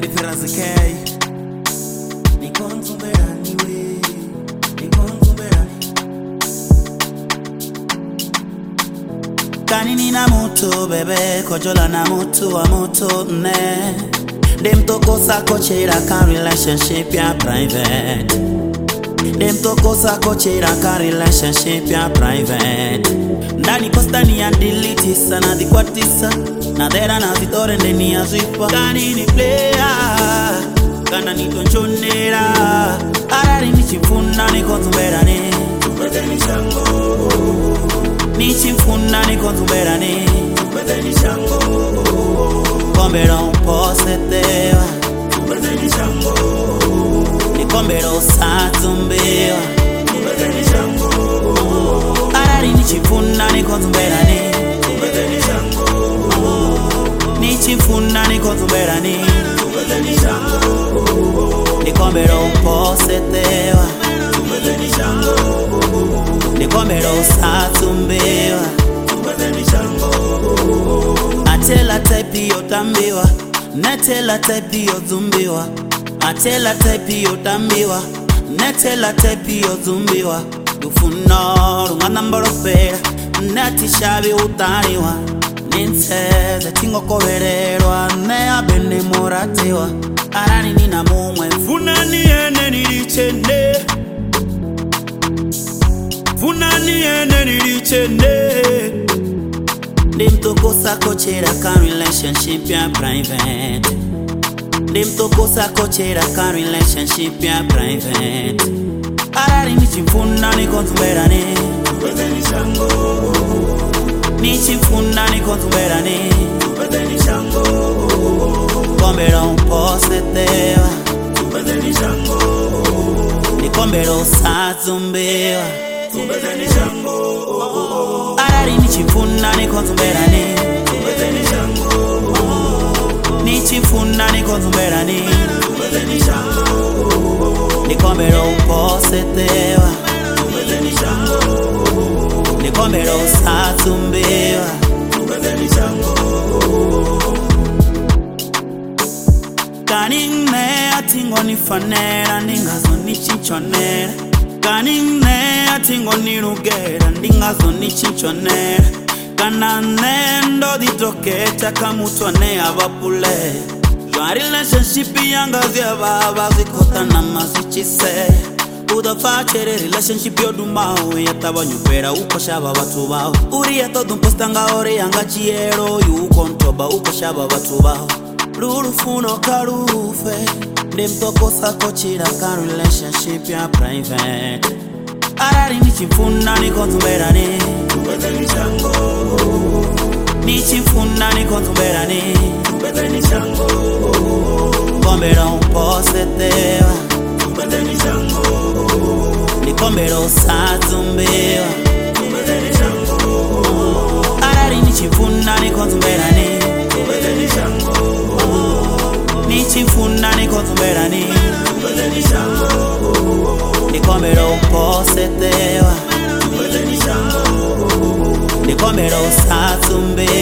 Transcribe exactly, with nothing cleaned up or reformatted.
Ferazikei Nikonzumberani we Nikonzumberani Kanini na mutu bebe Kojola na mutu wa mutu ne Dem toko sako chera ka relationship ya private Dem toko sako chera ka relationship ya private Ndani posta ni ya delete sana di kwatisa Na dera na zitore ndeni ya zipa Kanini player Kana nitonchonera Arari nichifuna nikonzumberani Tupete nishango Nichifuna nikonzumberani Tupete nishango Kombero posetewa Tupete nishango Nikombero satumbewa Tupete nishango Arari nichifuna nikonzumberani Tupete nishango Nichifuna nikonzumberani Tupete nishango Nikombero posetewa Tupete nishango Nikombero satumbewa Tupete nishango Atela tepi yotambiwa Netela tepi yozumbiwa Atela tepi yotambiwa Netela tepi yozumbiwa Dufuno Rumana mborofera Neti shabi utaniwa Ninseze tingo kovererwa Nea bende moratiwa Arani nina mumwe Funani ene nilichende Funani ene nilichende Dim toko sako chera ka relationship ya private Dim toko sako chera ka relationship ya private Arari nichifuna nikonzumberani Tupete nishango Nichifuna nikonzumberani Tupete nishango Kombero posetewa Tupete nishango Nikombero satumbewa Tupete nishango Arari nichifuna nikonzumberani Tupete nishango Nichifuna nikonzumberani Tupete nishango Nikombero posetewa Tupete nishango Nikombero satumbewa Tupete nishango Kanine atingo nifanera Ndingazo nichinchonera Kanine atingo nirugera Ndingazo nichinchonera Kanane ndo ditoketa Kamutwane abapule Jwa relationship yangazi ababa Zikota na mazichise Udafachere relationship yodumao Yataba nyupera uko shaba batu bao Uri yato dumpostanga ore yanga chiero Yuko ntoba uko shaba batu bao Rurufuno karufe Dem toko sako chira ka relationship ya private Arari nichifuna nikonzumberani Tupete nishango Nichifuna nikonzumberani Tupete nishango Kombero posetewa Tupete nishango Nikombero satumbewa Tupete nishango Arari nichifuna nikonzumberani Tupete nishango Nichifuna nikonzumberani Tupete nishango Nikombero posetewa Tupete nishango Nikombero satumbewa